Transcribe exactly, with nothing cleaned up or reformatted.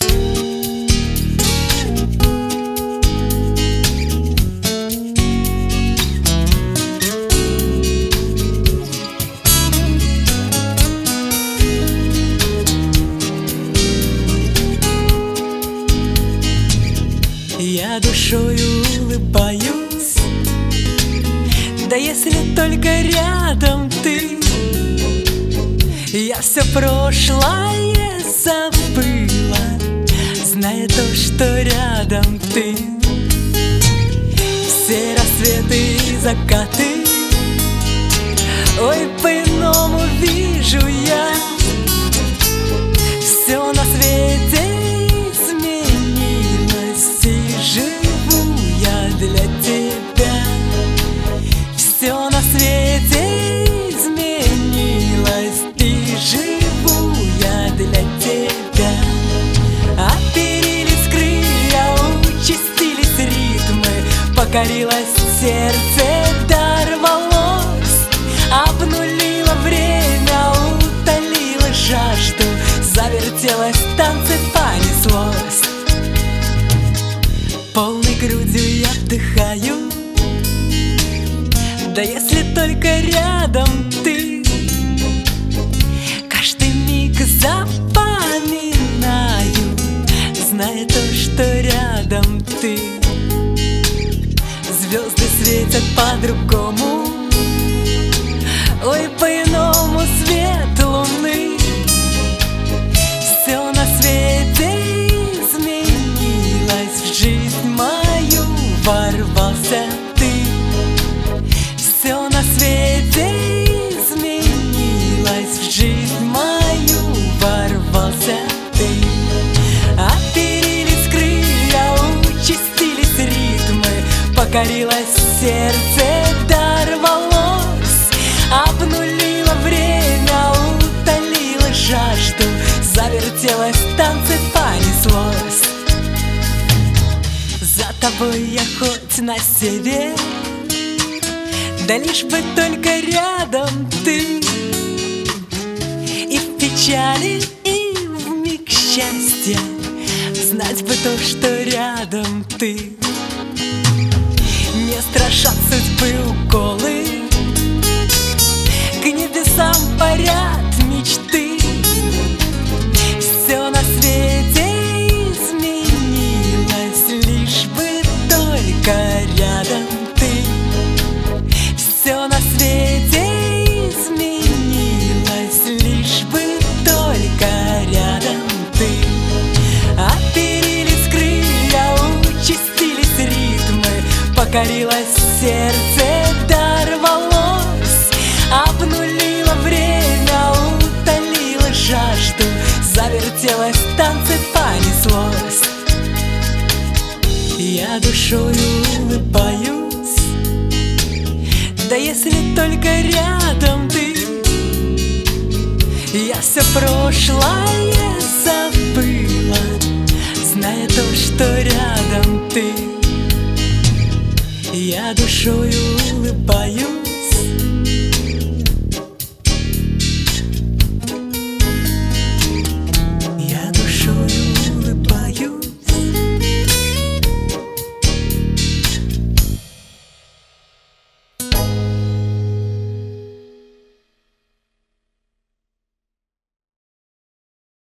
Я душою улыбаюсь, да если только рядом ты. Я все прошлое забыла, зная то, что рядом ты. Все рассветы и закаты, ой, по-иному вижу я. Все на свете изменилось, и живу я для тебя. Все на свете изменилось, и живу я для тебя. Оперились крылья, участились ритмы, покорилось сердце, дорвалось, обнулило время, утолило жажду, завертелось, танцы понеслось. Полной грудью я вдыхаю, да если только рядом ты. Каждый миг запоминаю, зная то, что рядом ты. Звезды светят по-другому, ой, по-иному свет луны. Все на свете изменилось, в жизнь мою ворвался ты. Все на свете изменилось, в жизнь мою ворвался ты. Оперились крылья, участились ритмы, покорилось сердце, дорвалось, обнулило время, утолило жажду, завертелось, танцы понеслось. За тобой я хоть на север, да лишь бы только рядом ты. И в печали, и в миг счастья знать бы то, что рядом ты. Не страшат судьбы уколы, к небесам парят мечты. Все на свете изменилось, лишь бы только рядом ты. Все на свете изменилось, лишь бы только рядом ты. Оперились крылья, участились ритмы, покорилось сердце, дорвалось, обнулило время, утолило жажду, завертелось, танцы понеслось. Я душою улыбаюсь, да если только рядом ты. Я все прошлое забыла, зная то, что рядом ты. Я душою